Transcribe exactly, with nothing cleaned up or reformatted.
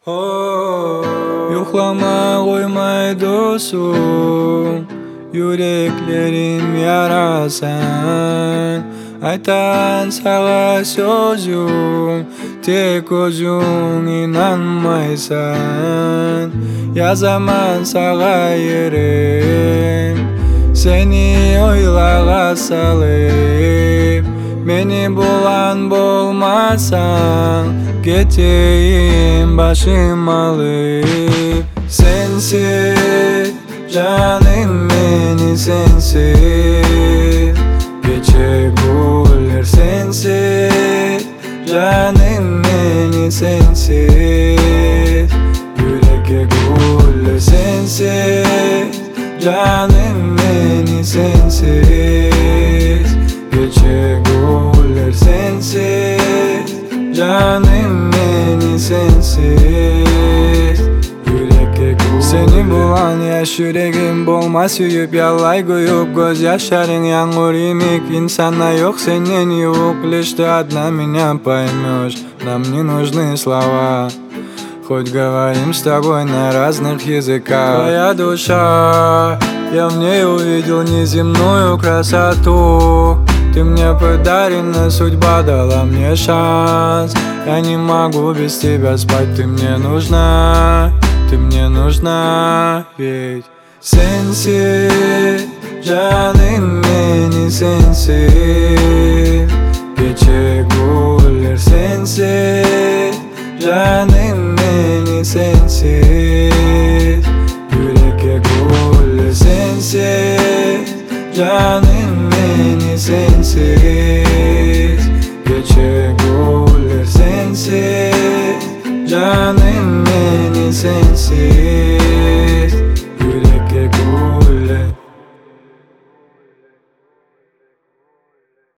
Yuklama koymay dostum, yüreklerim yarasan. Aytan sağa sözüm, tek özün inanmaysan. Yazaman sağa yerim, seni oylağa salıp. Beni bulan bulmasan, geteyim başım alıp. Sensiz canım beni sensiz, geçe güller sensiz. Canım beni sensiz, yüreğe güller sensiz. Canım beni sensiz, geçe güller sensiz. Canım beni sensiz, yüreğe güller. Seni bulan yaş yüreğim bolma süyüp, yalay koyup göz yaşların yağmur imik. Insana yok senin юг, лишь ты одна меня поймешь. Нам не нужны слова, хоть говорим с тобой на разных языках. Твоя душа, я в ней увидел неземную красоту. Ты мне подарена, судьба дала мне шанс. Я не могу без тебя спать, ты мне нужна, ты мне нужна, ведь sensiz, canım beni sensiz. Geçe güller sensiz, canım beni sensiz. Yüreğe güller sensiz, canım beni sensiz. Geçe güller sensiz, canım beni sensiz.